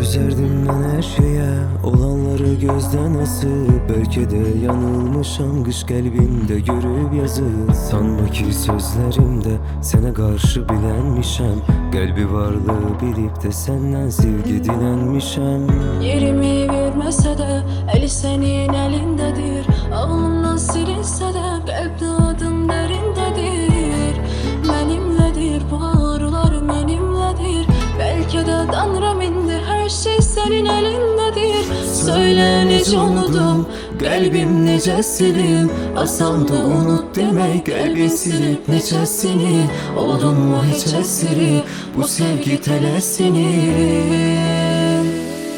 Dözerdim ben her şeye, olanları gözden asıp. Belki de yanılmışam, kış kalbimde görüp yazıp. Sanma ki sözlerimde sana karşı bilenmişem. Kalbi varlığı bilip de senden sevgi dilenmişem. Yerimi vermese de eli senin elindedir. Ağlımdan silinse de kalpte adın derindedir. Benimledir bu ağrılar benimledir. Belki de Tanrım indir, her şey senin elindedir. Söyle nece unudum, kalbim nece silim. Asam da unut demek, kalbi silip necesini. Oldun mu hiç esiri bu sevgi telesinin.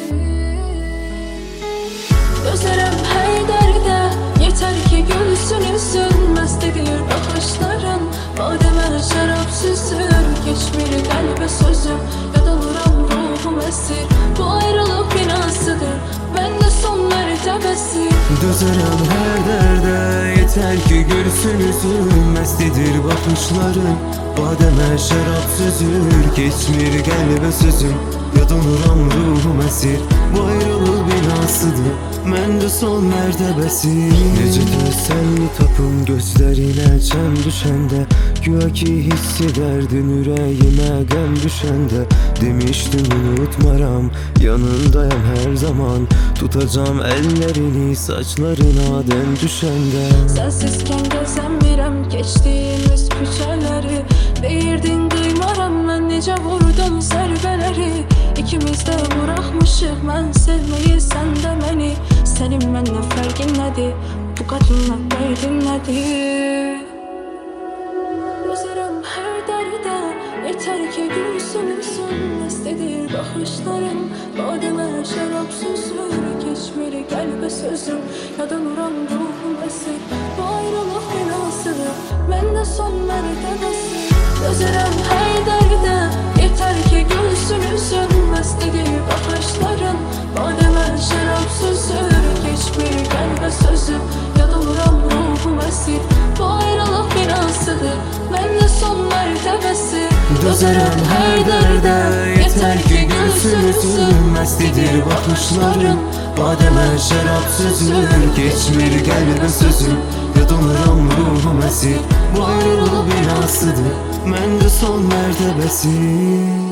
Dözerim her derde, yeter ki gülsün üzün. Mestedir bakışların, bademe şarap süsür. Geçmir kalbe sözüm, yadalıram ruhum esir. Bu ayrılık binasıdır, bende son mertebesi. Dözerim her derde, yeter ki gülsün üzüm. Mestidir bakışların, bademe şarap süzür. Geçmir kalbe sözüm, yadalıram ruhum esir. Bu ayrılık binasıdır, mende son mertebesi. Nece teselli tapım gözlerine çem düşende. Güya ki hissederdin yüreğime gem düşende. Demiştin unutmaram, yanındayım her zaman. Tutacağım ellerini saçlarına dem düşende. Sensizken gezemirem geçtiğimiz küçeleri. Deyirdin duymaram, ben nece vurdum zərbələri. İkimiz de bırakmışık, ben sevmeyi sen de beni. Senin benimle farkın nedir, bu kadınla derdin nedir? Dözerim her derde, yeter ki gülsün üzün. Mestedir bakışların, bademe şarap süzür. Geçmir kalbe sözüm, yadalıram ruhum esir. Bu ayrılık binasıdır, bende son mertebesi. Dözerim her derde, yeter ki gülsün üzün. Mestedir bakışların, bademe şarap süzür. Geçmir kalbe sözüm, yadalıram ruhum esir. Bu ayrılık binasıdır, bende son mertebesi. Dözerim her derde, yeter ki gülsün üzüm. Mestidir bakışların, bademe şarap süzür. Geçmir kalbe sözüm, yadınırım ruhum esir. Bu ayrılık binasıdır, mende son mertebesi.